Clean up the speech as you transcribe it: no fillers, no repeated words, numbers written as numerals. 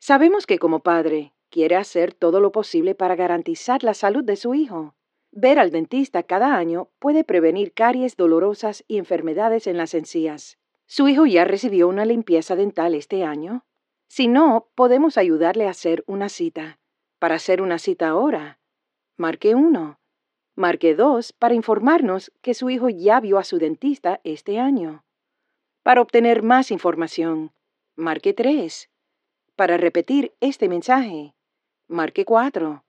Sabemos que como padre quiere hacer todo lo posible para garantizar la salud de su hijo. Ver al dentista cada año puede prevenir caries dolorosas y enfermedades en las encías. ¿Su hijo ya recibió una limpieza dental este año? Si no, podemos ayudarle a hacer una cita. Para hacer una cita ahora, marque 1. Marque 2 para informarnos que su hijo ya vio a su dentista este año. Para obtener más información, marque 3. Para repetir este mensaje, marque 4.